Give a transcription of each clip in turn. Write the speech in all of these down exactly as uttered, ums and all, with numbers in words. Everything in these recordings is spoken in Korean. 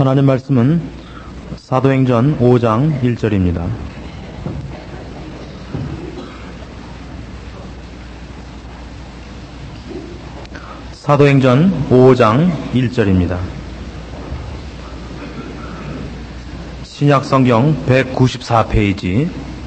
하나님 말씀은 사도행전 오 장 일 절입니다. 사도행전 오 장 일 절입니다. 신약성경 백구십사 페이지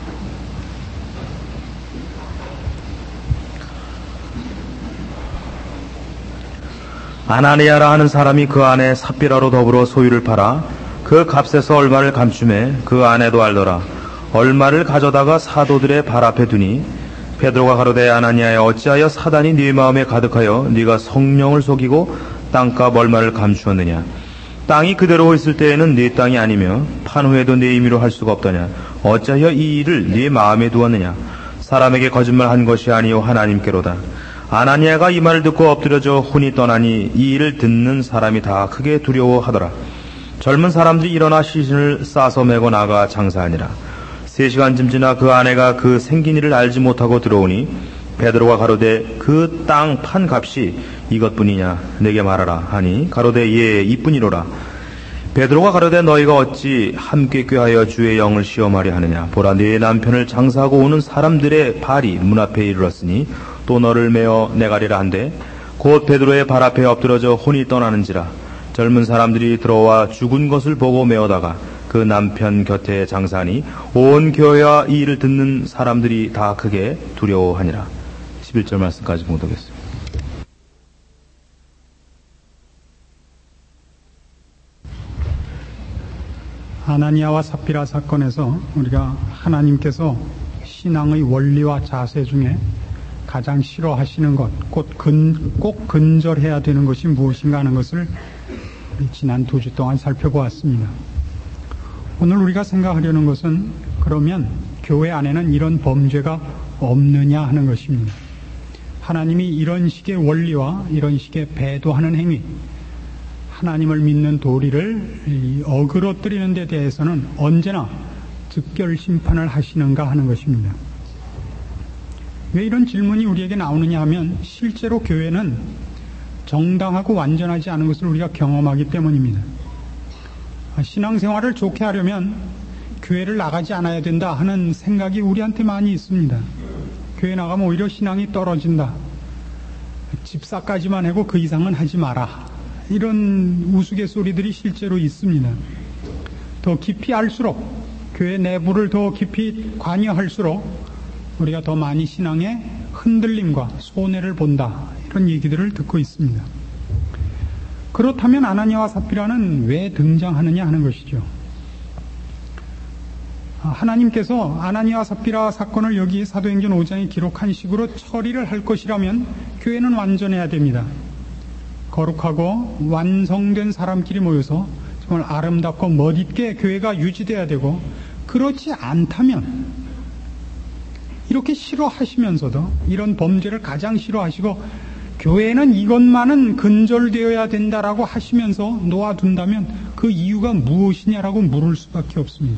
아나니아라 하는 사람이 그 안에 삽비라로 더불어 소유를 팔아 그 값에서 얼마를 감춤해 그 아내도 알더라. 얼마를 가져다가 사도들의 발 앞에 두니 베드로가 가로되 아나니아야 어찌하여 사단이 네 마음에 가득하여 네가 성령을 속이고 땅값 얼마를 감추었느냐. 땅이 그대로 있을 때에는 네 땅이 아니며 판 후에도 네 임의로 할 수가 없더냐. 어찌하여 이 일을 네 마음에 두었느냐. 사람에게 거짓말한 것이 아니요 하나님께로다. 아나니아가 이 말을 듣고 엎드려져 혼이 떠나니 이 일을 듣는 사람이 다 크게 두려워하더라. 젊은 사람들이 일어나 시신을 싸서 메고 나가 장사하니라. 세 시간쯤 지나 그 아내가 그 생긴 일을 알지 못하고 들어오니 베드로가 가로되 그 땅 판 값이 이것뿐이냐 내게 말하라 하니 가로되 예 이뿐이로라. 베드로가 가로되 너희가 어찌 함께 꾀하여 주의 영을 시험하려 하느냐. 보라 네 남편을 장사하고 오는 사람들의 발이 문 앞에 이르렀으니 또 너를 메어 내가리라 한데 곧 베드로의 발 앞에 엎드러져 혼이 떠나는지라. 젊은 사람들이 들어와 죽은 것을 보고 메어다가 그 남편 곁에 장사하니 온 교회와 이 일을 듣는 사람들이 다 크게 두려워하니라. 십일 절 말씀까지 봉독했습니다. 아나니아와 삽비라 사건에서 우리가 하나님께서 신앙의 원리와 자세 중에 가장 싫어하시는 것, 꼭, 근, 꼭 근절해야 되는 것이 무엇인가 하는 것을 우리 지난 두 주 동안 살펴보았습니다. 오늘 우리가 생각하려는 것은 그러면 교회 안에는 이런 범죄가 없느냐 하는 것입니다. 하나님이 이런 식의 원리와 이런 식의 배도하는 행위, 하나님을 믿는 도리를 어그러뜨리는 데 대해서는 언제나 즉결 심판을 하시는가 하는 것입니다. 왜 이런 질문이 우리에게 나오느냐 하면 실제로 교회는 정당하고 완전하지 않은 것을 우리가 경험하기 때문입니다. 신앙생활을 좋게 하려면 교회를 나가지 않아야 된다 하는 생각이 우리한테 많이 있습니다. 교회 나가면 오히려 신앙이 떨어진다. 집사까지만 하고 그 이상은 하지 마라. 이런 우스갯소리들이 실제로 있습니다. 더 깊이 알수록 교회 내부를 더 깊이 관여할수록 우리가 더 많이 신앙의 흔들림과 손해를 본다. 이런 얘기들을 듣고 있습니다. 그렇다면 아나니아와 삽비라는 왜 등장하느냐 하는 것이죠. 하나님께서 아나니아와 삽비라 사건을 여기 사도행전 오 장에 기록한 식으로 처리를 할 것이라면 교회는 완전해야 됩니다. 거룩하고 완성된 사람끼리 모여서 정말 아름답고 멋있게 교회가 유지돼야 되고, 그렇지 않다면 이렇게 싫어하시면서도 이런 범죄를 가장 싫어하시고 교회는 이것만은 근절되어야 된다라고 하시면서 놓아둔다면 그 이유가 무엇이냐라고 물을 수밖에 없습니다.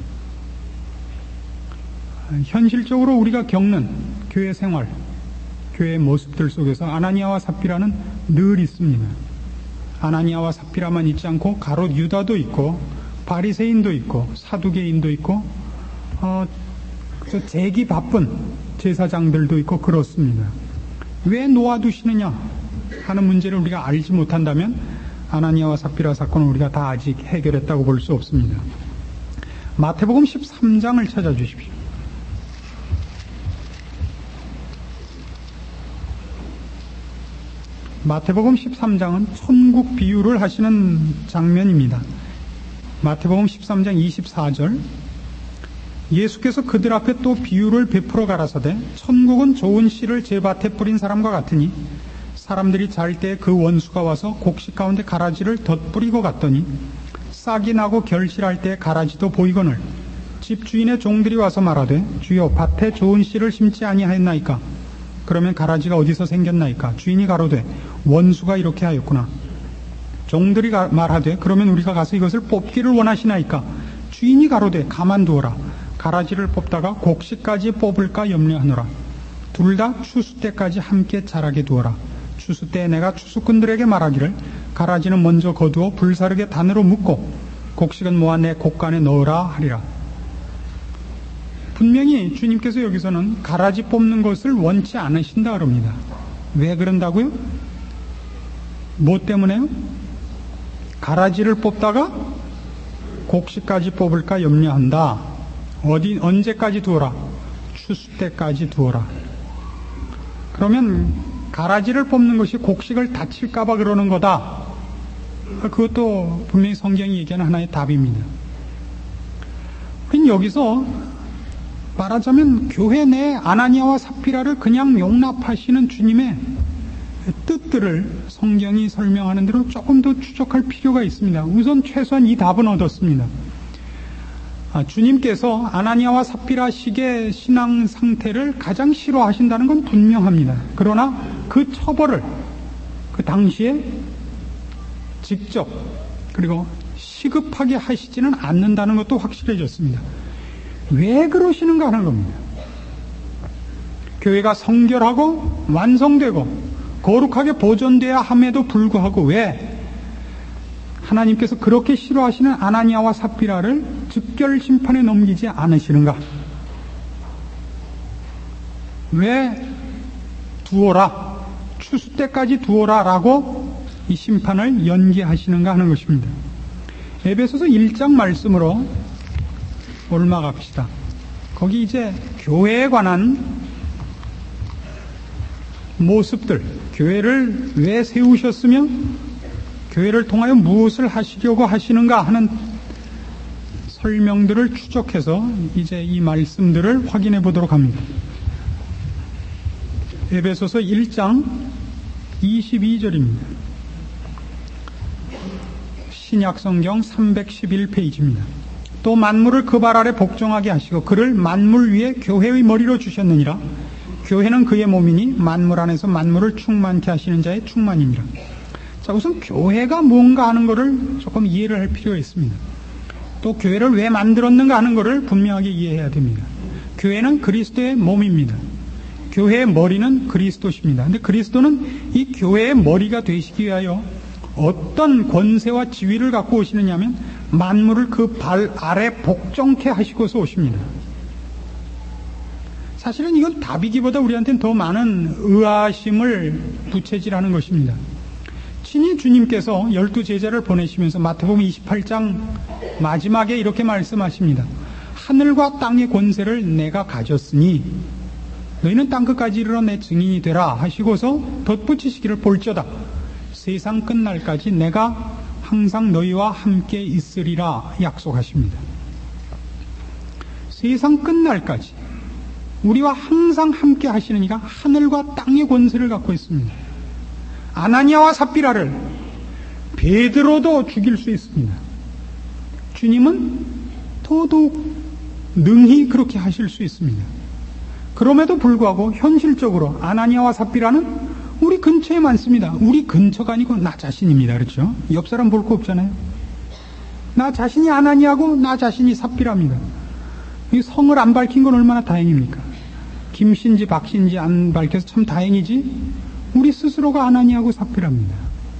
현실적으로 우리가 겪는 교회 생활, 교회의 모습들 속에서 아나니아와 삽비라는 늘 있습니다. 아나니아와 삽비라만 있지 않고 가롯 유다도 있고 바리새인도 있고 사두개인도 있고 어, 재기 바쁜 제사장들도 있고 그렇습니다. 왜 놓아두시느냐 하는 문제를 우리가 알지 못한다면 아나니아와 삽비라 사건은 우리가 다 아직 해결했다고 볼 수 없습니다. 마태복음 십삼 장을 찾아주십시오. 마태복음 십삼 장은 천국 비유를 하시는 장면입니다. 마태복음 십삼 장 이십사 절, 예수께서 그들 앞에 또 비유를 베풀어 가라사대 천국은 좋은 씨를 제 밭에 뿌린 사람과 같으니 사람들이 잘 때 그 원수가 와서 곡식 가운데 가라지를 덧뿌리고 갔더니 싹이 나고 결실할 때 가라지도 보이거늘 집주인의 종들이 와서 말하되 주여 밭에 좋은 씨를 심지 아니하였나이까. 그러면 가라지가 어디서 생겼나이까. 주인이 가로되 원수가 이렇게 하였구나. 종들이 말하되 그러면 우리가 가서 이것을 뽑기를 원하시나이까. 주인이 가로되 가만두어라. 가라지를 뽑다가 곡식까지 뽑을까 염려하노라. 둘 다 추수 때까지 함께 자라게 두어라. 추수 때 내가 추수꾼들에게 말하기를 가라지는 먼저 거두어 불사르게 단으로 묶고 곡식은 모아 내 곡간에 넣으라 하리라. 분명히 주님께서 여기서는 가라지 뽑는 것을 원치 않으신다 그럽니다. 왜 그런다고요? 뭐 때문에요? 가라지를 뽑다가 곡식까지 뽑을까 염려한다. 어디 언제까지 두어라? 추수 때까지 두어라. 그러면 가라지를 뽑는 것이 곡식을 다칠까봐 그러는 거다. 그것도 분명히 성경이 얘기하는 하나의 답입니다. 그럼 여기서 말하자면 교회 내 아나니아와 삽비라를 그냥 용납하시는 주님의 뜻들을 성경이 설명하는 대로 조금 더 추적할 필요가 있습니다. 우선 최소한 이 답은 얻었습니다. 아, 주님께서 아나니아와 삽비라식의 신앙 상태를 가장 싫어하신다는 건 분명합니다. 그러나 그 처벌을 그 당시에 직접 그리고 시급하게 하시지는 않는다는 것도 확실해졌습니다. 왜 그러시는가 하는 겁니다. 교회가 성결하고 완성되고 거룩하게 보존되어야 함에도 불구하고 왜 하나님께서 그렇게 싫어하시는 아나니아와 삽비라를 즉결 심판에 넘기지 않으시는가? 왜 두어라, 추수 때까지 두어라 라고 이 심판을 연기하시는가 하는 것입니다. 에베소서 일 장 말씀으로 올라갑시다. 거기 이제 교회에 관한 모습들, 교회를 왜 세우셨으며 교회를 통하여 무엇을 하시려고 하시는가 하는 설명들을 추적해서 이제 이 말씀들을 확인해 보도록 합니다. 에베소서 일 장 이십이 절입니다. 신약성경 삼백십일 페이지입니다. 또 만물을 그 발 아래 복종하게 하시고 그를 만물 위에 교회의 머리로 주셨느니라. 교회는 그의 몸이니 만물 안에서 만물을 충만케 하시는 자의 충만입니다. 자, 우선 교회가 뭔가 하는 것을 조금 이해를 할 필요가 있습니다. 또 교회를 왜 만들었는가 하는 것을 분명하게 이해해야 됩니다. 교회는 그리스도의 몸입니다. 교회의 머리는 그리스도십니다. 근데 그리스도는 이 교회의 머리가 되시기 위하여 어떤 권세와 지위를 갖고 오시느냐면 만물을 그 발 아래 복종케 하시고서 오십니다. 사실은 이건 답이기보다 우리한테는 더 많은 의아심을 부채질하는 것입니다. 친히 주님께서 열두 제자를 보내시면서 마태복음 이십팔 장 마지막에 이렇게 말씀하십니다. 하늘과 땅의 권세를 내가 가졌으니 너희는 땅끝까지 이르러 내 증인이 되라 하시고서 덧붙이시기를 볼저다 세상 끝날까지 내가 항상 너희와 함께 있으리라 약속하십니다. 세상 끝날까지 우리와 항상 함께 하시는 이가 하늘과 땅의 권세를 갖고 있습니다. 아나니아와 삽비라를 베드로도 죽일 수 있습니다. 주님은 더더욱 능히 그렇게 하실 수 있습니다. 그럼에도 불구하고 현실적으로 아나니아와 삽비라는 우리 근처에 많습니다. 우리 근처가 아니고 나 자신입니다. 그렇죠? 옆 사람 볼 거 없잖아요. 나 자신이 아나니아고 나 자신이 삽비라입니다. 이 성을 안 밝힌 건 얼마나 다행입니까? 김씨인지 박씨인지 안 밝혀서 참 다행이지 우리 스스로가 아나니아고 삽비라입니다.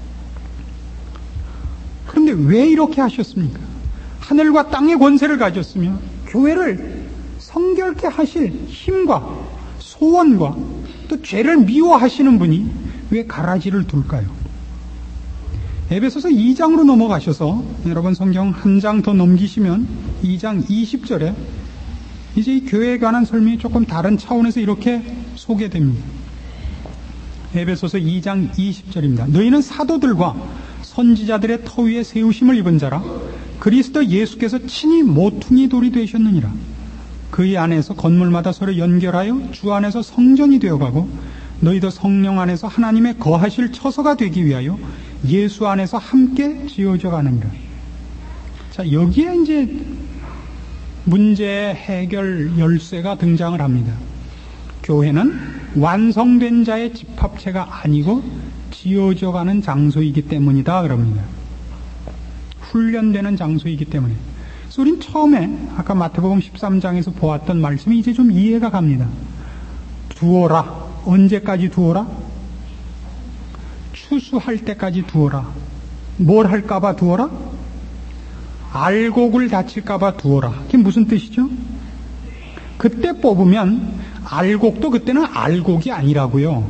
그런데 왜 이렇게 하셨습니까? 하늘과 땅의 권세를 가졌으며 교회를 성결케 하실 힘과 소원과 또 죄를 미워하시는 분이 왜 가라지를 둘까요? 에베소서 이 장으로 넘어가셔서 여러분 성경 한 장 더 넘기시면 이 장 이십 절에 이제 이 교회에 관한 설명이 조금 다른 차원에서 이렇게 소개됩니다. 에베소서 이 장 이십 절입니다. 너희는 사도들과 선지자들의 터 위에 세우심을 입은 자라 그리스도 예수께서 친히 모퉁이 돌이 되셨느니라. 그의 안에서 건물마다 서로 연결하여 주 안에서 성전이 되어가고 너희도 성령 안에서 하나님의 거하실 처소가 되기 위하여 예수 안에서 함께 지어져 가느니라. 자, 여기에 이제 문제 해결 열쇠가 등장을 합니다. 교회는 완성된 자의 집합체가 아니고 지어져 가는 장소이기 때문이다 그럽니다. 훈련되는 장소이기 때문에. 그래서 우린 처음에 아까 마태복음 십삼 장에서 보았던 말씀이 이제 좀 이해가 갑니다. 두어라. 언제까지 두어라? 추수할 때까지 두어라. 뭘 할까봐 두어라? 알곡을 다칠까봐 두어라. 그게 무슨 뜻이죠? 그때 뽑으면 알곡도 그때는 알곡이 아니라고요.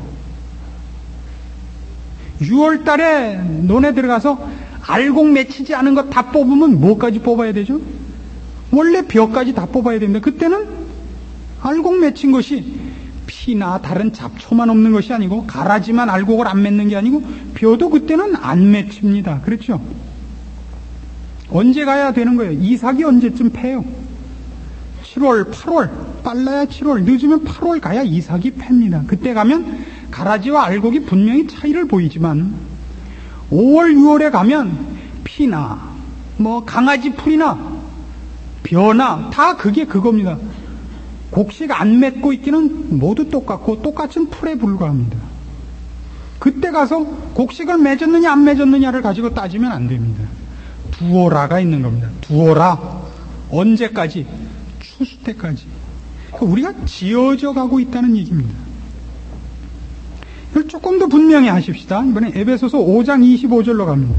유월 달에 논에 들어가서 알곡 맺히지 않은 것 다 뽑으면 뭐까지 뽑아야 되죠? 원래 벼까지 다 뽑아야 됩니다. 그때는 알곡 맺힌 것이 피나 다른 잡초만 없는 것이 아니고 가라지만 알곡을 안 맺는 게 아니고 벼도 그때는 안 맺힙니다. 그렇죠? 언제 가야 되는 거예요? 이삭이 언제쯤 패요? 칠월, 팔월, 빨라야 칠월, 늦으면 팔월 가야 이삭이 팹니다. 그때 가면 가라지와 알곡이 분명히 차이를 보이지만 오월, 유월에 가면 피나 뭐 강아지 풀이나 벼나 다 그게 그겁니다. 곡식 안 맺고 있기는 모두 똑같고 똑같은 풀에 불과합니다. 그때 가서 곡식을 맺었느냐 안 맺었느냐를 가지고 따지면 안 됩니다. 두어라가 있는 겁니다. 두어라. 언제까지? 추수 때까지. 우리가 지어져 가고 있다는 얘기입니다. 이걸 조금 더 분명히 하십시다. 이번에 에베소서 오 장 이십오 절로 갑니다.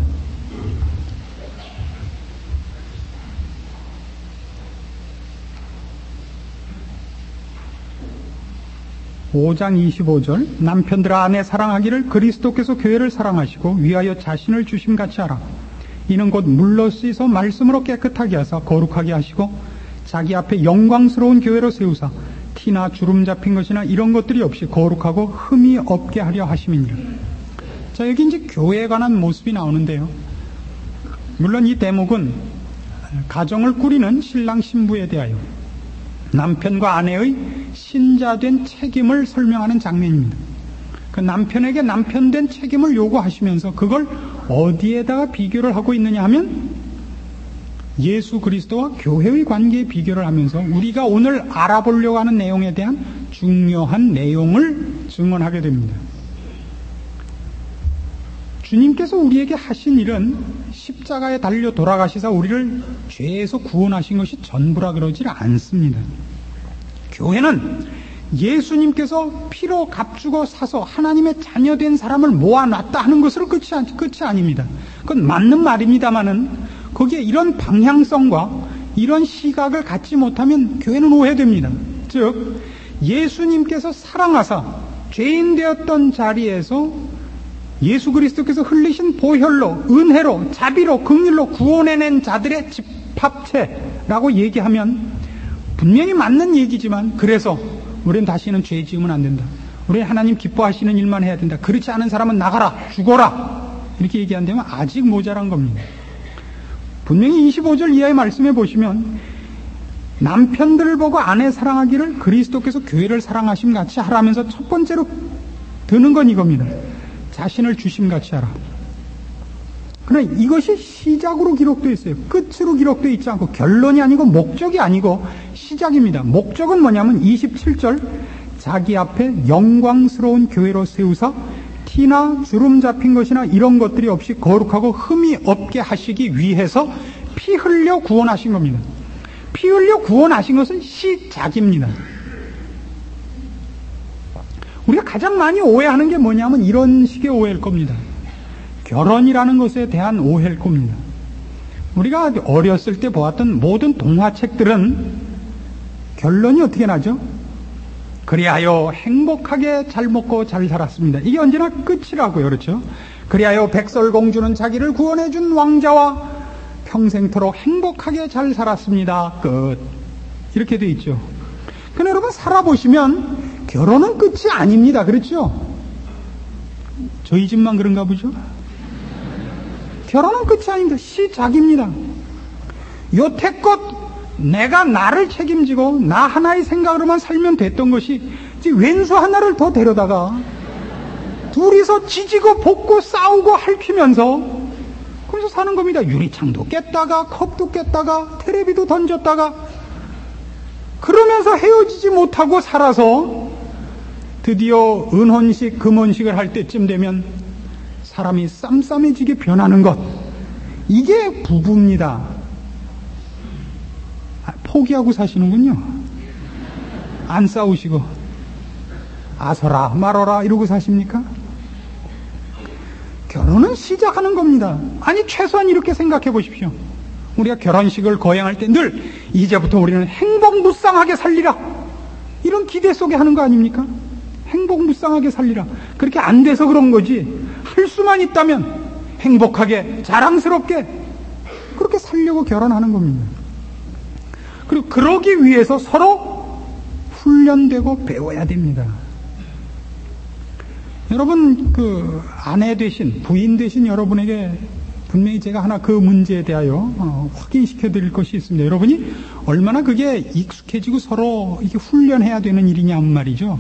오 장 이십오 절. 남편들아 아내 사랑하기를 그리스도께서 교회를 사랑하시고 위하여 자신을 주심같이 하라. 이는 곧 물로 씻어 말씀으로 깨끗하게 하사 거룩하게 하시고 자기 앞에 영광스러운 교회로 세우사 티나 주름 잡힌 것이나 이런 것들이 없이 거룩하고 흠이 없게 하려 하심이니라. 자, 여기 이제 교회에 관한 모습이 나오는데요. 물론 이 대목은 가정을 꾸리는 신랑 신부에 대하여 남편과 아내의 신자된 책임을 설명하는 장면입니다. 그 남편에게 남편된 책임을 요구하시면서 그걸 어디에다가 비교를 하고 있느냐 하면 예수 그리스도와 교회의 관계에 비교를 하면서 우리가 오늘 알아보려고 하는 내용에 대한 중요한 내용을 증언하게 됩니다. 주님께서 우리에게 하신 일은 십자가에 달려 돌아가시사 우리를 죄에서 구원하신 것이 전부라 그러질 않습니다. 교회는 예수님께서 피로 값주고 사서 하나님의 자녀된 사람을 모아놨다 하는 것으로 끝이, 끝이 아닙니다. 그건 맞는 말입니다만은 거기에 이런 방향성과 이런 시각을 갖지 못하면 교회는 오해됩니다. 즉 예수님께서 사랑하사 죄인 되었던 자리에서 예수 그리스도께서 흘리신 보혈로 은혜로 자비로 긍휼로 구원해낸 자들의 집합체라고 얘기하면 분명히 맞는 얘기지만 그래서 우리는 다시는 죄 지으면 안 된다. 우리는 하나님 기뻐하시는 일만 해야 된다. 그렇지 않은 사람은 나가라. 죽어라. 이렇게 얘기한다면 아직 모자란 겁니다. 분명히 이십오 절 이하의 말씀에 보시면 남편들을 보고 아내 사랑하기를 그리스도께서 교회를 사랑하심 같이 하라면서 첫 번째로 드는 건 이겁니다. 자신을 주심 같이 하라. 그러나 이것이 시작으로 기록되어 있어요. 끝으로 기록되어 있지 않고 결론이 아니고 목적이 아니고 시작입니다. 목적은 뭐냐면 이십칠 절 자기 앞에 영광스러운 교회로 세우사 티나 주름 잡힌 것이나 이런 것들이 없이 거룩하고 흠이 없게 하시기 위해서 피 흘려 구원하신 겁니다. 피 흘려 구원하신 것은 시작입니다. 우리가 가장 많이 오해하는 게 뭐냐면 이런 식의 오해일 겁니다. 결혼이라는 것에 대한 오해일 겁니다. 우리가 어렸을 때 보았던 모든 동화책들은 결론이 어떻게 나죠? 그리하여 행복하게 잘 먹고 잘 살았습니다. 이게 언제나 끝이라고요. 그렇죠? 그리하여 백설공주는 자기를 구원해준 왕자와 평생토록 행복하게 잘 살았습니다. 끝. 이렇게 돼 있죠. 근데 여러분 살아보시면 결혼은 끝이 아닙니다. 그렇죠? 저희 집만 그런가 보죠? 결혼은 끝이 아닙니다. 시작입니다. 여태껏 내가 나를 책임지고 나 하나의 생각으로만 살면 됐던 것이 이제 왼수 하나를 더 데려다가 둘이서 지지고 볶고 싸우고 핥히면서 거기서 사는 겁니다. 유리창도 깼다가 컵도 깼다가 테레비도 던졌다가 그러면서 헤어지지 못하고 살아서 드디어 은혼식 금혼식을 할 때쯤 되면 사람이 쌈쌈해지게 변하는 것, 이게 부부입니다. 아, 포기하고 사시는군요. 안 싸우시고 아서라 말어라 이러고 사십니까? 결혼은 시작하는 겁니다. 아니, 최소한 이렇게 생각해 보십시오. 우리가 결혼식을 거행할 때 늘 이제부터 우리는 행복무쌍하게 살리라, 이런 기대 속에 하는 거 아닙니까? 행복무쌍하게 살리라. 그렇게 안 돼서 그런 거지, 할 수만 있다면 행복하게 자랑스럽게 그렇게 살려고 결혼하는 겁니다. 그리고 그러기 위해서 서로 훈련되고 배워야 됩니다. 여러분, 그 아내 되신, 부인 되신 여러분에게 분명히 제가 하나 그 문제에 대하여 어, 확인시켜 드릴 것이 있습니다. 여러분이 얼마나 그게 익숙해지고 서로 이게 훈련해야 되는 일이냐는 말이죠.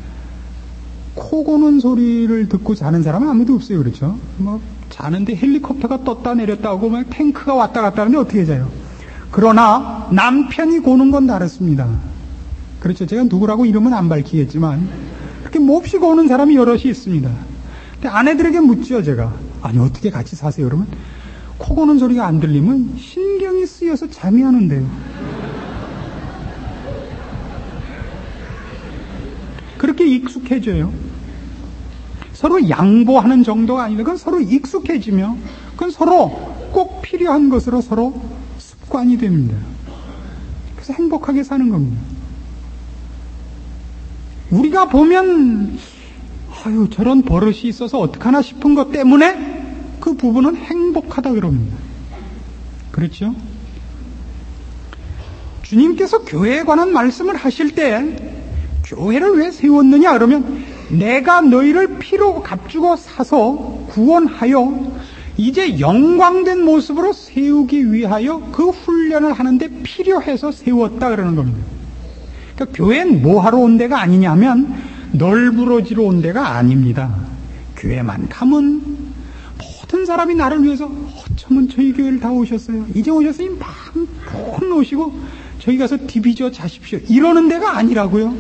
코 고는 소리를 듣고 자는 사람은 아무도 없어요. 그렇죠? 뭐 자는데 헬리콥터가 떴다 내렸다 하고 막 탱크가 왔다 갔다 하는데 어떻게 자요? 그러나 남편이 고는 건 다릅니다. 그렇죠? 제가 누구라고 이름은 안 밝히겠지만 그렇게 몹시 고는 사람이 여럿이 있습니다. 근데 아내들에게 묻죠, 제가. 아니, 어떻게 같이 사세요? 그러면 코 고는 소리가 안 들리면 신경이 쓰여서 잠이 안 온대요. 그렇게 익숙해져요. 서로 양보하는 정도가 아니라 그건 서로 익숙해지며 그건 서로 꼭 필요한 것으로 서로 습관이 됩니다. 그래서 행복하게 사는 겁니다. 우리가 보면 아유, 저런 버릇이 있어서 어떡하나 싶은 것 때문에 그 부부는 행복하다 그럽니다. 그렇죠? 주님께서 교회에 관한 말씀을 하실 때 교회를 왜 세웠느냐 그러면 내가 너희를 피로 값주고 사서 구원하여 이제 영광된 모습으로 세우기 위하여 그 훈련을 하는데 필요해서 세웠다 그러는 겁니다. 그러니까 교회는 뭐 하러 온 데가 아니냐면 널브러지러 온 데가 아닙니다. 교회만 가면 모든 사람이 나를 위해서 어쩌면 저희 교회를 다 오셨어요. 이제 오셨으니 마음 오시고 저희 가서 디비저 자십시오. 이러는 데가 아니라고요.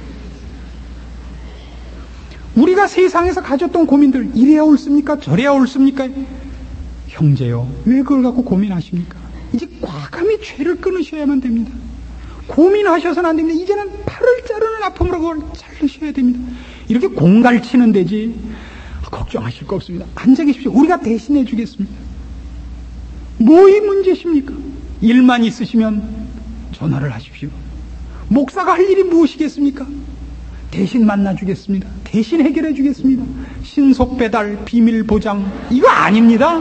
우리가 세상에서 가졌던 고민들 이래야 옳습니까? 저래야 옳습니까? 형제요, 왜 그걸 갖고 고민하십니까? 이제 과감히 죄를 끊으셔야만 됩니다. 고민하셔서는 안 됩니다. 이제는 팔을 자르는 아픔으로 그걸 자르셔야 됩니다. 이렇게 공갈치는 데지 걱정하실 거 없습니다. 앉아 계십시오. 우리가 대신해 주겠습니다. 뭐이 문제십니까? 일만 있으시면 전화를 하십시오. 목사가 할 일이 무엇이겠습니까? 대신 만나주겠습니다. 대신 해결해 주겠습니다. 신속 배달, 비밀 보장, 이거 아닙니다.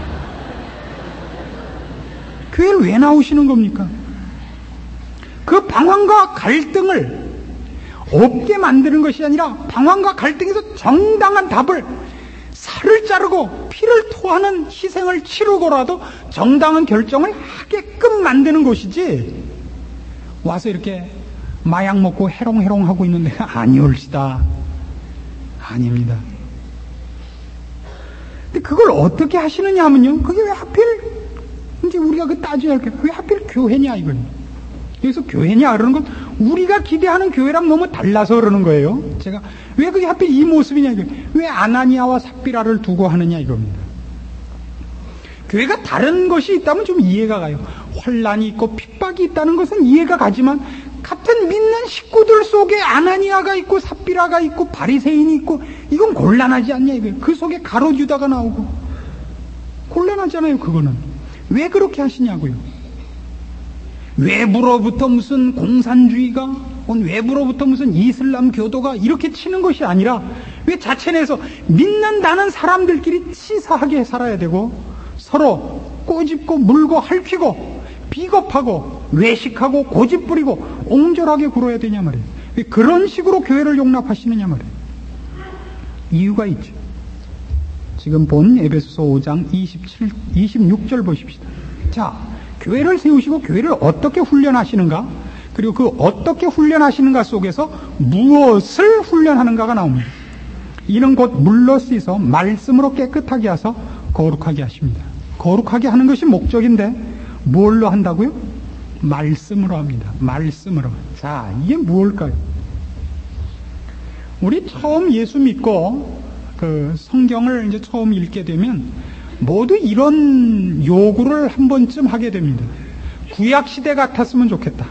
교회를 왜 나오시는 겁니까? 그 방황과 갈등을 없게 만드는 것이 아니라 방황과 갈등에서 정당한 답을, 살을 자르고 피를 토하는 희생을 치르고라도 정당한 결정을 하게끔 만드는 것이지, 와서 이렇게 마약 먹고 해롱해롱 하고 있는 데가 아니올시다. 아닙니다. 근데 그걸 어떻게 하시느냐 하면요, 그게 왜 하필 이제 우리가 그 따져야 할 게 왜 하필 교회냐 이거예요. 여기서 교회냐 그러는 건 우리가 기대하는 교회랑 너무 달라서 그러는 거예요. 제가 왜 그게 하필 이 모습이냐 이거예요. 왜 아나니아와 삽비라를 두고 하느냐 이겁니다. 교회가 다른 것이 있다면 좀 이해가 가요. 환란이 있고 핍박이 있다는 것은 이해가 가지만 같은 믿는 식구들 속에 아나니아가 있고 삽비라가 있고 바리새인이 있고 이건 곤란하지 않냐 이거예요. 그 속에 가롯 유다가 나오고 곤란하잖아요. 그거는 왜 그렇게 하시냐고요. 외부로부터 무슨 공산주의가, 외부로부터 무슨 이슬람 교도가 이렇게 치는 것이 아니라 왜 자체 내에서 믿는다는 사람들끼리 치사하게 살아야 되고 서로 꼬집고 물고 핥히고 비겁하고 외식하고 고집부리고 옹졸하게 굴어야 되냐 말이에요. 왜 그런 식으로 교회를 용납하시느냐 말이에요. 이유가 있죠. 지금 본 에베소서 오 장 이십칠, 이십육 절 보십시다. 자, 교회를 세우시고 교회를 어떻게 훈련하시는가, 그리고 그 어떻게 훈련하시는가 속에서 무엇을 훈련하는가가 나옵니다. 이는 곧 물로 씻어 말씀으로 깨끗하게 하서 거룩하게 하십니다. 거룩하게 하는 것이 목적인데 뭘로 한다고요? 말씀으로 합니다. 말씀으로. 자, 이게 무엇일까요? 우리 처음 예수 믿고 그 성경을 이제 처음 읽게 되면 모두 이런 요구를 한 번쯤 하게 됩니다. 구약 시대 같았으면 좋겠다.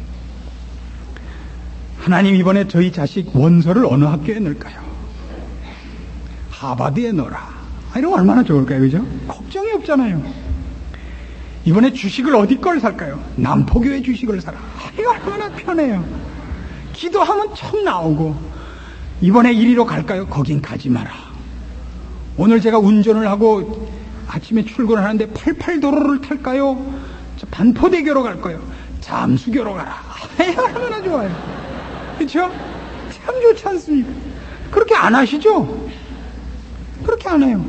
하나님, 이번에 저희 자식 원서를 어느 학교에 넣을까요? 하버드에 넣어라. 아, 이러면 얼마나 좋을까요? 그죠? 걱정이 없잖아요. 이번에 주식을 어디 걸 살까요? 남포교회 주식을 사라. 아, 이거 얼마나 편해요. 기도하면 청 나오고, 이번에 이리로 갈까요? 거긴 가지 마라. 오늘 제가 운전을 하고 아침에 출근을 하는데 팔십팔 도로를 탈까요? 반포대교로 갈까요? 잠수교로 가라. 아, 이거 얼마나 좋아요. 그렇죠? 참 좋지 않습니까? 그렇게 안 하시죠? 그렇게 안 해요.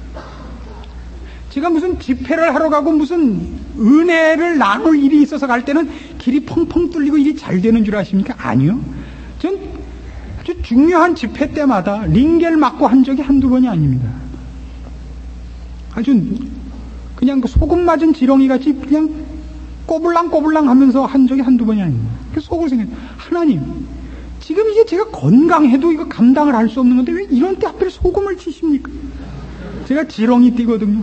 제가 무슨 집회를 하러 가고 무슨 은혜를 나눌 일이 있어서 갈 때는 길이 펑펑 뚫리고 일이 잘 되는 줄 아십니까? 아니요. 전 아주 중요한 집회 때마다 링겔 맞고 한 적이 한두 번이 아닙니다. 아주 그냥 소금 맞은 지렁이 같이 그냥 꼬불랑꼬불랑 하면서 한 적이 한두 번이 아닙니다. 그래서 속을 생각해요. 하나님, 지금 이제 제가 건강해도 이거 감당을 할 수 없는 건데 왜 이런 때 하필 소금을 치십니까? 제가 지렁이 띠거든요.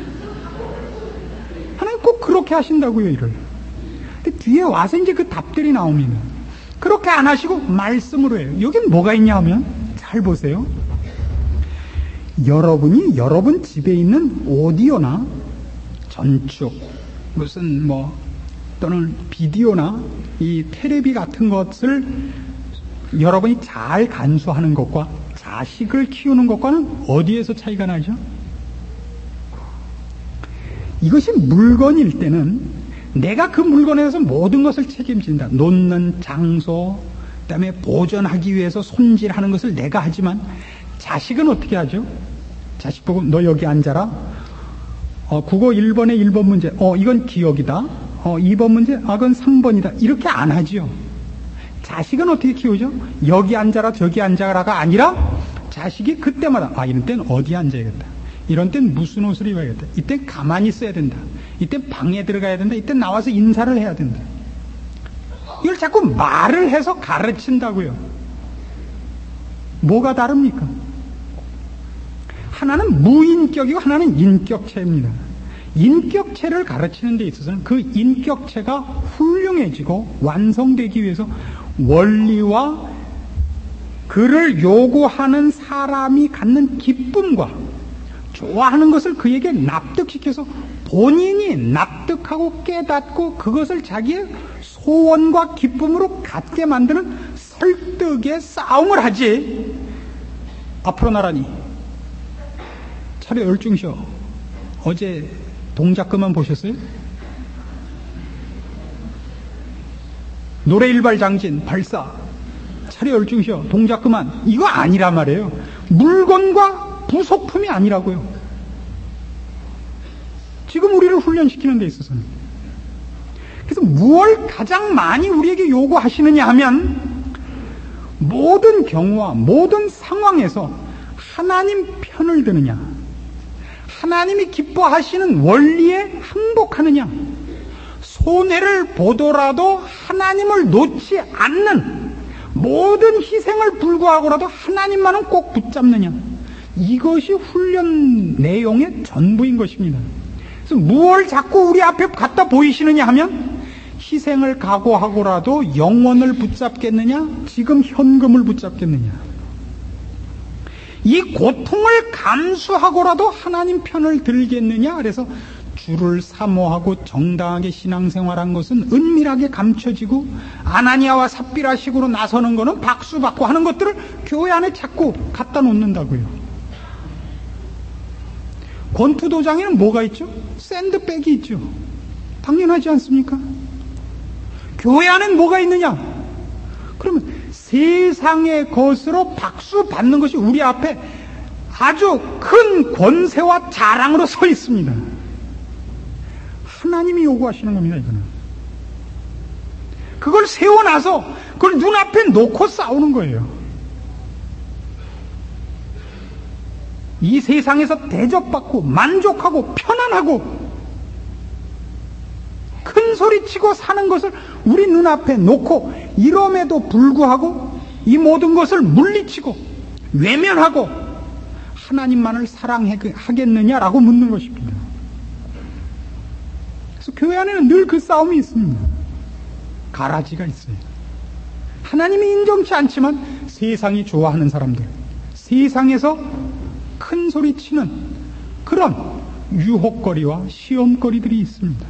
하나님 꼭 그렇게 하신다고요, 이를. 근데 뒤에 와서 이제 그 답들이 나옵니다. 그렇게 안 하시고 말씀으로 해요. 여긴 뭐가 있냐 하면 잘 보세요. 여러분이 여러분 집에 있는 오디오나 전축, 무슨 뭐 또는 비디오나 이 테레비 같은 것을 여러분이 잘 간수하는 것과 자식을 키우는 것과는 어디에서 차이가 나죠? 이것이 물건일 때는 내가 그 물건에 대해서 모든 것을 책임진다. 놓는 장소, 그 다음에 보존하기 위해서 손질하는 것을 내가 하지만 자식은 어떻게 하죠? 자식 보고 너 여기 앉아라. 어, 국어 일 번에 일 번 문제. 어, 이건 기억이다. 어, 이 번 문제. 아, 그건 삼 번이다. 이렇게 안 하지요. 자식은 어떻게 키우죠? 여기 앉아라, 저기 앉아라가 아니라 자식이 그때마다 아, 이런 때는 어디 앉아야겠다. 이런 때는 무슨 옷을 입어야겠다. 이땐 가만히 있어야 된다. 이땐 방에 들어가야 된다. 이땐 나와서 인사를 해야 된다. 이걸 자꾸 말을 해서 가르친다고요. 뭐가 다릅니까? 하나는 무인격이고 하나는 인격체입니다. 인격체를 가르치는 데 있어서는 그 인격체가 훌륭해지고 완성되기 위해서 원리와 그를 요구하는 사람이 갖는 기쁨과 좋아하는 것을 그에게 납득시켜서 본인이 납득하고 깨닫고 그것을 자기의 소원과 기쁨으로 갖게 만드는 설득의 싸움을 하지. 앞으로 나라니 차례 열중셔. 어제 동작 그만 보셨어요? 노래 일발장진 발사. 차례 열중셔. 동작 그만. 이거 아니란 말이에요. 물건과 부속품이 아니라고요. 지금 우리를 훈련시키는 데 있어서는. 그래서 무엇을 가장 많이 우리에게 요구하시느냐 하면 모든 경우와 모든 상황에서 하나님 편을 드느냐, 하나님이 기뻐하시는 원리에 항복하느냐, 손해를 보더라도 하나님을 놓지 않는 모든 희생을 불구하고라도 하나님만은 꼭 붙잡느냐, 이것이 훈련 내용의 전부인 것입니다. 그래서 무엇을 자꾸 우리 앞에 갖다 보이시느냐 하면 희생을 각오하고라도 영원을 붙잡겠느냐, 지금 현금을 붙잡겠느냐, 이 고통을 감수하고라도 하나님 편을 들겠느냐. 그래서 주를 사모하고 정당하게 신앙생활한 것은 은밀하게 감춰지고 아나니아와 삽비라 식으로 나서는 것은 박수받고 하는 것들을 교회 안에 자꾸 갖다 놓는다고요. 권투도장에는 뭐가 있죠? 샌드백이 있죠. 당연하지 않습니까? 교회 안엔 뭐가 있느냐? 그러면 세상의 것으로 박수 받는 것이 우리 앞에 아주 큰 권세와 자랑으로 서 있습니다. 하나님이 요구하시는 겁니다, 이거는. 그걸 세워놔서 그걸 눈앞에 놓고 싸우는 거예요. 이 세상에서 대접받고 만족하고 편안하고 큰 소리치고 사는 것을 우리 눈앞에 놓고 이럼에도 불구하고 이 모든 것을 물리치고 외면하고 하나님만을 사랑하겠느냐라고 묻는 것입니다. 그래서 교회 안에는 늘 그 싸움이 있습니다. 가라지가 있어요. 하나님이 인정치 않지만 세상이 좋아하는 사람들, 세상에서 큰 소리 치는 그런 유혹거리와 시험거리들이 있습니다.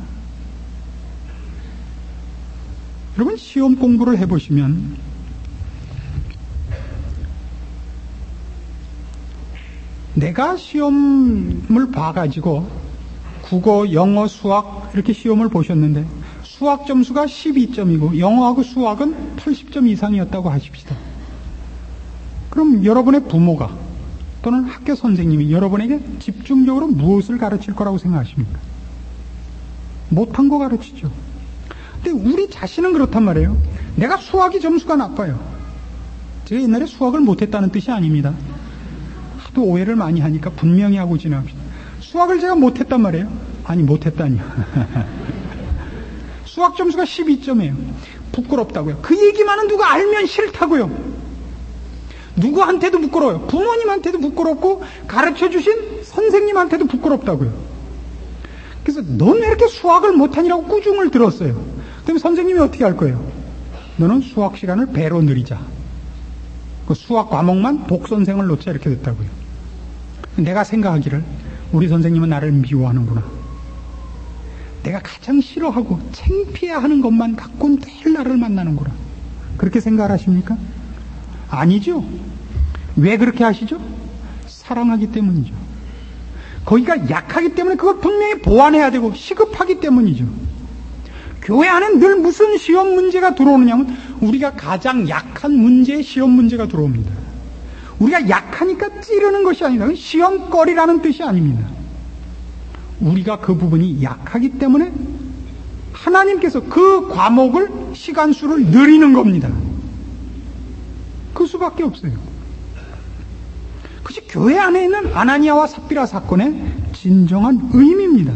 여러분, 시험 공부를 해보시면 내가 시험을 봐가지고 국어, 영어, 수학 이렇게 시험을 보셨는데 수학 점수가 십이 점이고 영어하고 수학은 팔십 점 이상이었다고 하십시다. 그럼 여러분의 부모가 또는 학교 선생님이 여러분에게 집중적으로 무엇을 가르칠 거라고 생각하십니까? 못한 거 가르치죠. 근데 우리 자신은 그렇단 말이에요. 내가 수학이 점수가 나빠요. 제가 옛날에 수학을 못했다는 뜻이 아닙니다. 하도 오해를 많이 하니까 분명히 하고 지나갑시다. 수학을 제가 못했단 말이에요. 아니, 못했다니요. 수학 점수가 십이 점이에요. 부끄럽다고요. 그 얘기만은 누가 알면 싫다고요. 누구한테도 부끄러워요. 부모님한테도 부끄럽고 가르쳐주신 선생님한테도 부끄럽다고요. 그래서 넌 왜 이렇게 수학을 못하니라고 꾸중을 들었어요. 그럼 선생님이 어떻게 할 거예요? 너는 수학 시간을 배로 늘리자. 그 수학 과목만 독선생을 놓자, 이렇게 됐다고요. 내가 생각하기를 우리 선생님은 나를 미워하는구나. 내가 가장 싫어하고 창피해하는 것만 갖고는 늘 나를 만나는구나. 그렇게 생각을 하십니까? 아니죠. 왜 그렇게 하시죠? 사랑하기 때문이죠. 거기가 약하기 때문에 그걸 분명히 보완해야 되고 시급하기 때문이죠. 교회 안에 늘 무슨 시험 문제가 들어오느냐면 우리가 가장 약한 문제에 시험 문제가 들어옵니다. 우리가 약하니까 찌르는 것이 아니다. 시험거리라는 뜻이 아닙니다. 우리가 그 부분이 약하기 때문에 하나님께서 그 과목을 시간수를 늘리는 겁니다. 그 수밖에 없어요. 그것이 교회 안에 있는 아나니아와 삽비라 사건의 진정한 의미입니다.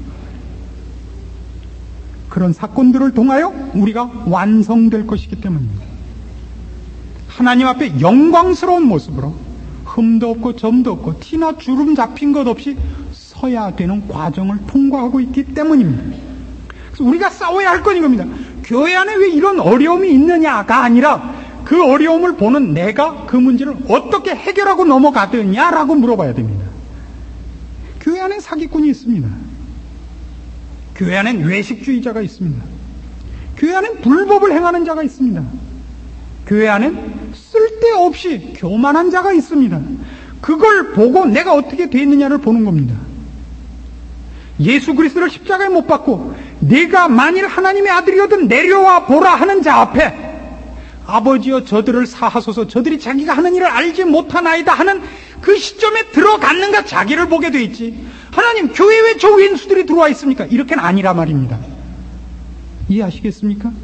그런 사건들을 통하여 우리가 완성될 것이기 때문입니다. 하나님 앞에 영광스러운 모습으로 흠도 없고 점도 없고 티나 주름 잡힌 것 없이 서야 되는 과정을 통과하고 있기 때문입니다. 그래서 우리가 싸워야 할 건 이겁니다. 교회 안에 왜 이런 어려움이 있느냐가 아니라 그 어려움을 보는 내가 그 문제를 어떻게 해결하고 넘어가느냐라고 물어봐야 됩니다. 교회 안에 사기꾼이 있습니다. 교회 안엔 외식주의자가 있습니다. 교회 안엔 불법을 행하는 자가 있습니다. 교회 안엔 쓸데없이 교만한 자가 있습니다. 그걸 보고 내가 어떻게 되었느냐를 보는 겁니다. 예수 그리스도를 십자가에 못 박고 내가 만일 하나님의 아들이거든 내려와 보라 하는 자 앞에 아버지여 저들을 사하소서 저들이 자기가 하는 일을 알지 못하나이다 하는 그 시점에 들어갔는가 자기를 보게 돼 있지. 하나님 교회에 왜 저 왼수들이 들어와 있습니까? 이렇게는 아니라 말입니다. 이해하시겠습니까?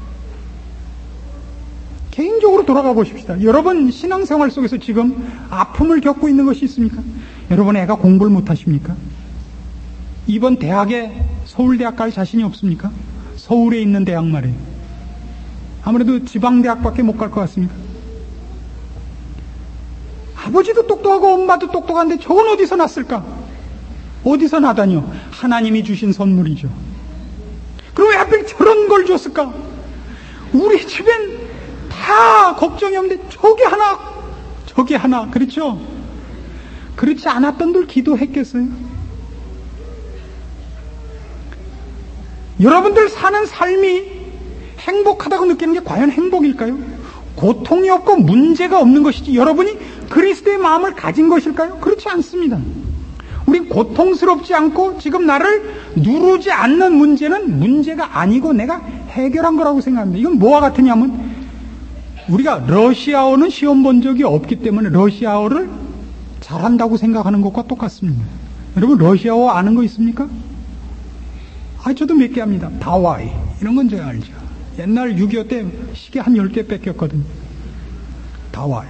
개인적으로 돌아가 보십시다. 여러분 신앙생활 속에서 지금 아픔을 겪고 있는 것이 있습니까? 여러분 애가 공부를 못하십니까? 이번 대학에 서울대학 갈 자신이 없습니까? 서울에 있는 대학 말이에요. 아무래도 지방대학밖에 못 갈 것 같습니까? 아버지도 똑똑하고 엄마도 똑똑한데 저건 어디서 났을까? 어디서 나다니요? 하나님이 주신 선물이죠. 그럼 왜 하필 저런 걸 줬을까? 우리 집엔 다 걱정이 없는데 저게 하나 저게 하나 그렇죠? 그렇지 않았던들 기도했겠어요? 여러분들 사는 삶이 행복하다고 느끼는 게 과연 행복일까요? 고통이 없고 문제가 없는 것이지 여러분이 그리스도의 마음을 가진 것일까요? 그렇지 않습니다. 우린 고통스럽지 않고 지금 나를 누르지 않는 문제는 문제가 아니고 내가 해결한 거라고 생각합니다. 이건 뭐와 같으냐면 우리가 러시아어는 시험 본 적이 없기 때문에 러시아어를 잘한다고 생각하는 것과 똑같습니다. 여러분 러시아어 아는 거 있습니까? 아, 저도 몇 개 합니다. 다와이 이런 건 제가 알죠. 옛날 육이오 때 시계 한 열 개 뺏겼거든요. 다와이.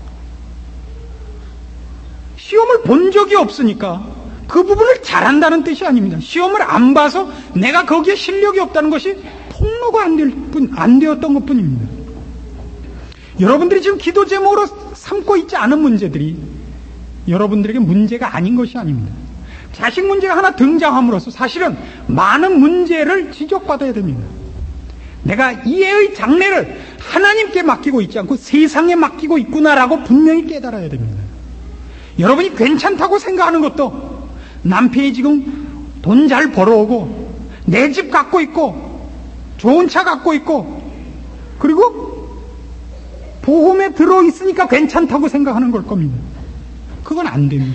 시험을 본 적이 없으니까 그 부분을 잘한다는 뜻이 아닙니다. 시험을 안 봐서 내가 거기에 실력이 없다는 것이 폭로가 안 될 뿐, 안 되었던 것 뿐입니다. 여러분들이 지금 기도 제목으로 삼고 있지 않은 문제들이 여러분들에게 문제가 아닌 것이 아닙니다. 자식 문제가 하나 등장함으로써 사실은 많은 문제를 지적받아야 됩니다. 내가 이해의 장래를 하나님께 맡기고 있지 않고 세상에 맡기고 있구나라고 분명히 깨달아야 됩니다. 여러분이 괜찮다고 생각하는 것도 남편이 지금 돈 잘 벌어오고 내 집 갖고 있고 좋은 차 갖고 있고 그리고 보험에 들어있으니까 괜찮다고 생각하는 걸 겁니다. 그건 안 됩니다.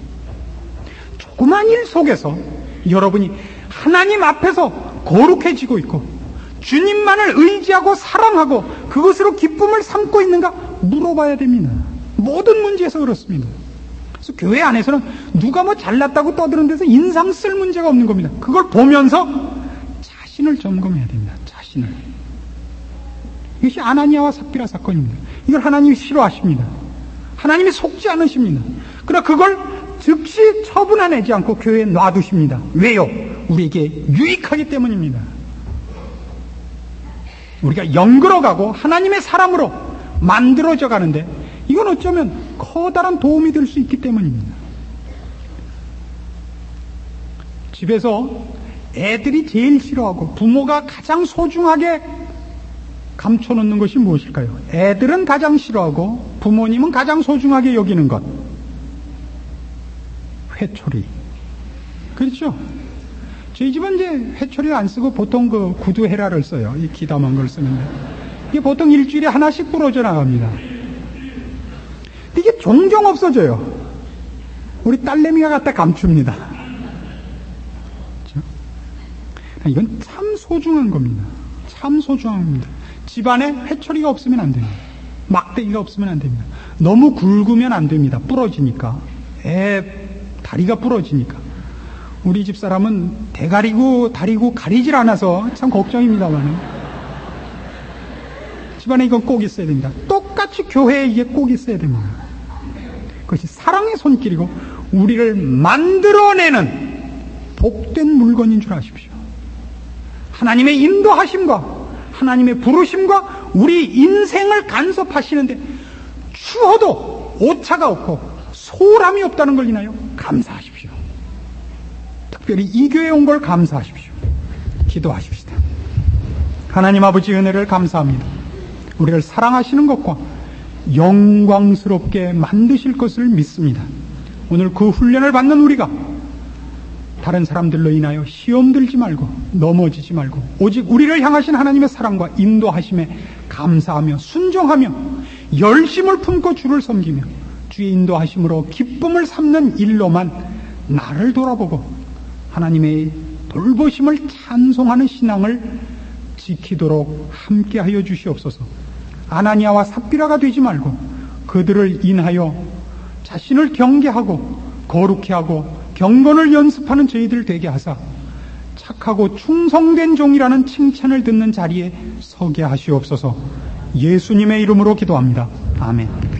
조그만 일 속에서 여러분이 하나님 앞에서 거룩해지고 있고 주님만을 의지하고 사랑하고 그것으로 기쁨을 삼고 있는가 물어봐야 됩니다. 모든 문제에서 그렇습니다. 그래서 교회 안에서는 누가 뭐 잘났다고 떠드는 데서 인상 쓸 문제가 없는 겁니다. 그걸 보면서 자신을 점검해야 됩니다. 자신을. 이것이 아나니아와 삽비라 사건입니다. 이걸 하나님이 싫어하십니다. 하나님이 속지 않으십니다. 그러나 그걸 즉시 처분해내지 않고 교회에 놔두십니다. 왜요? 우리에게 유익하기 때문입니다. 우리가 영끌어가고 하나님의 사람으로 만들어져 가는데 이건 어쩌면 커다란 도움이 될 수 있기 때문입니다. 집에서 애들이 제일 싫어하고 부모가 가장 소중하게 감춰놓는 것이 무엇일까요? 애들은 가장 싫어하고 부모님은 가장 소중하게 여기는 것. 회초리. 그렇죠? 저희 집은 이제 회초리를 안 쓰고 보통 그 구두 헤라를 써요. 이 기담한 걸 쓰는데. 이게 보통 일주일에 하나씩 부러져 나갑니다. 근데 이게 종종 없어져요. 우리 딸내미가 갖다 감춥니다. 그렇죠? 이건 참 소중한 겁니다. 참 소중한 겁니다. 집안에 회초리가 없으면 안 됩니다. 막대기가 없으면 안 됩니다. 너무 굵으면 안 됩니다. 부러지니까. 애 다리가 부러지니까. 우리 집 사람은 대가리고 다리고 가리질 않아서 참 걱정입니다만 집안에 이건 꼭 있어야 됩니다. 똑같이 교회에 이게 꼭 있어야 됩니다. 그것이 사랑의 손길이고 우리를 만들어내는 복된 물건인 줄 아십시오. 하나님의 인도하심과 하나님의 부르심과 우리 인생을 간섭하시는데 추워도 오차가 없고 소홀함이 없다는 걸 인하여 감사하십시오. 특별히 이 교회에 온 걸 감사하십시오. 기도하십시다. 하나님 아버지 은혜를 감사합니다. 우리를 사랑하시는 것과 영광스럽게 만드실 것을 믿습니다. 오늘 그 훈련을 받는 우리가 다른 사람들로 인하여 시험 들지 말고 넘어지지 말고 오직 우리를 향하신 하나님의 사랑과 인도하심에 감사하며 순종하며 열심을 품고 주를 섬기며 주의 인도하심으로 기쁨을 삼는 일로만 나를 돌아보고 하나님의 돌보심을 찬송하는 신앙을 지키도록 함께하여 주시옵소서. 아나니아와 삽비라가 되지 말고 그들을 인하여 자신을 경계하고 거룩히 하고 경건을 연습하는 저희들 되게 하사 착하고 충성된 종이라는 칭찬을 듣는 자리에 서게 하시옵소서. 예수님의 이름으로 기도합니다. 아멘.